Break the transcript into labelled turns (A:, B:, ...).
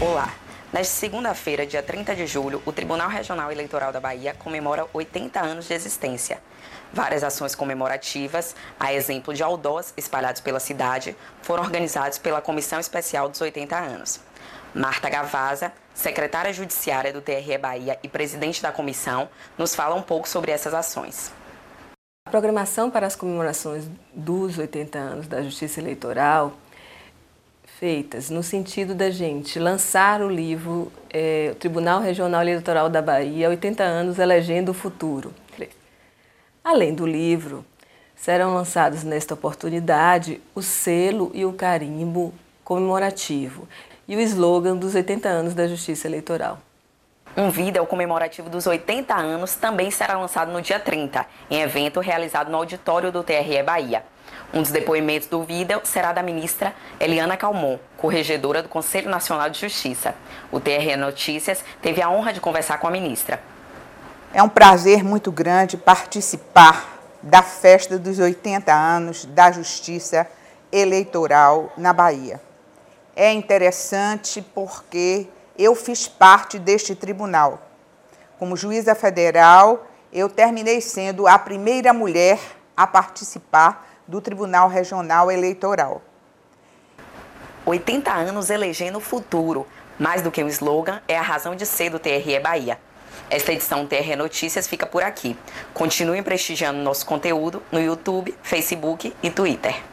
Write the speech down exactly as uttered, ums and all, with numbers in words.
A: Olá! Nesta segunda-feira, dia trinta de julho, o Tribunal Regional Eleitoral da Bahia comemora oitenta anos de existência. Várias ações comemorativas, a exemplo de outdoors espalhados pela cidade, foram organizados pela Comissão Especial dos oitenta anos. Marta Gavazza, secretária judiciária do T R E Bahia e presidente da comissão, nos fala um pouco sobre essas ações.
B: A programação para as comemorações dos oitenta anos da Justiça Eleitoral feitas no sentido da gente lançar o livro é, o Tribunal Regional Eleitoral da Bahia, oitenta anos elegendo o futuro. Além do livro, serão lançados nesta oportunidade o selo e o carimbo comemorativo e o slogan dos oitenta anos da Justiça Eleitoral.
A: Um vídeo comemorativo dos oitenta anos também será lançado no dia trinta, em evento realizado no auditório do T R E Bahia. Um dos depoimentos do vídeo será da ministra Eliana Calmon, corregedora do Conselho Nacional de Justiça. O T R E Notícias teve a honra de conversar com a ministra.
C: É um prazer muito grande participar da festa dos oitenta anos da Justiça Eleitoral na Bahia. É interessante porque eu fiz parte deste tribunal. Como juíza federal, eu terminei sendo a primeira mulher a participar do Tribunal Regional Eleitoral.
A: oitenta anos elegendo o futuro. Mais do que um slogan, é a razão de ser do T R E Bahia. Esta edição do T R E Notícias fica por aqui. Continuem prestigiando nosso conteúdo no YouTube, Facebook e Twitter.